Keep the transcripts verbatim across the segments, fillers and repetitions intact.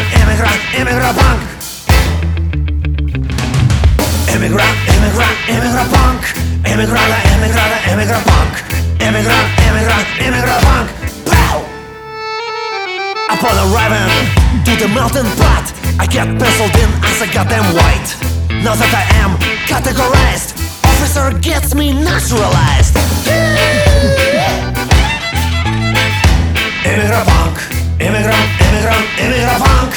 immigrant, immigrant punk. Immigrant, immigrant, immigrant punk. Immigrant, immigrant, immigrant punk. Immigrant, immigrant, immigrant punk. Pow! Upon arriving to the melting pot, I get penciled in as a goddamn white. Now that I am categorized, officer gets me naturalized. Immigrant punk, immigrant, immigrant, immigrant punk.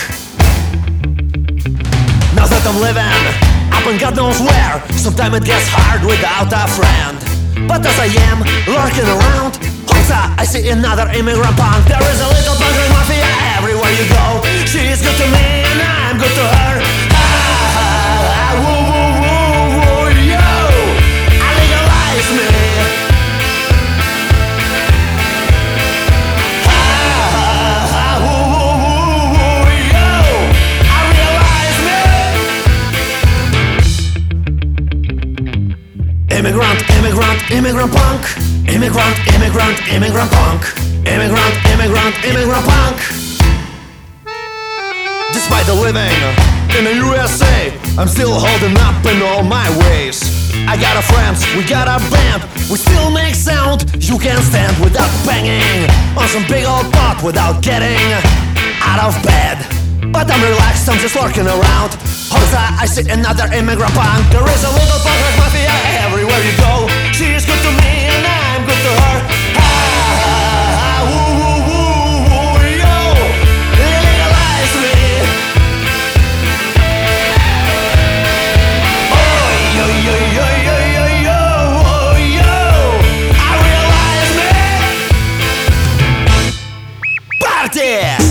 Now that I'm living up in God knows where, sometimes it gets hard without a friend. But as I am lurking around, Hoxa, I see another immigrant punk. There is a little punk mafia everywhere you go. She is good to me and I'm good to her. Ah, ah, woo, woo, woo, woo, yo, I legalize me. Ah, ah, woo, woo, woo, woo, yo, I realize me. Immigrant, immigrant, immigrant punk. Immigrant, immigrant, immigrant punk. Immigrant, immigrant, immigrant punk. Despite the living in the U S A, I'm still holding up in all my ways. I got a friends, we got a band, we still make sound you can't stand without banging on some big old pot without getting out of bed. But I'm relaxed, I'm just lurking around. Hoxa, I see another immigrant punk. There is a little punk like mafia everywhere you go. She is good to me and I'm good to her. Ah, ah, woo, woo, woo, woo, yo, legalize me. Oh, yo, yo, yo, yo, yo, yo, oh, yo, I realize me. Party!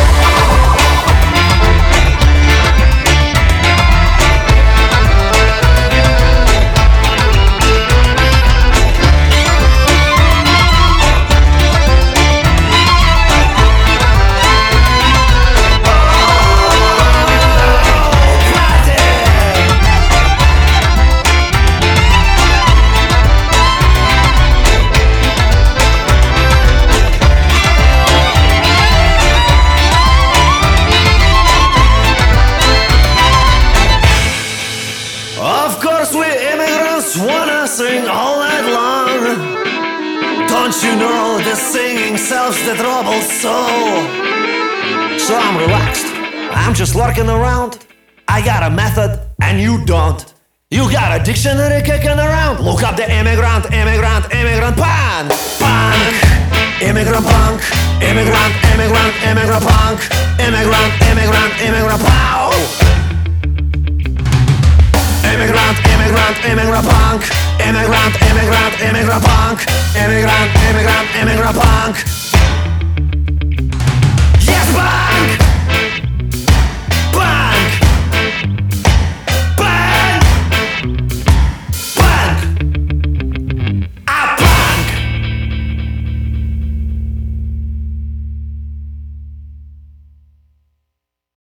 Of course we immigrants wanna sing all night long. Don't you know this singing solves the trouble soul? So I'm relaxed, I'm just lurking around. I got a method and you don't. You got a dictionary kicking around. Look up the immigrant, immigrant, immigrant punk. Punk, immigrant punk. Immigrant, immigrant, immigrant punk. Immigrant, immigrant, immigrant pow. Immigrant, immigrant, immigrant punk. Immigrant, immigrant, immigrant punk. Immigrant, immigrant, immigrant punk.